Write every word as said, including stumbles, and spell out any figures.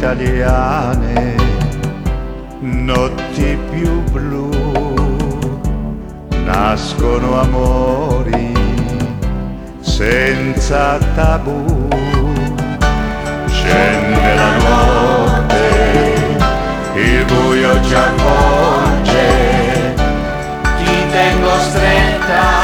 italiane, notti più blu, nascono amori senza tabù. Scende la notte, il buio ci avvolge, ti tengo stretta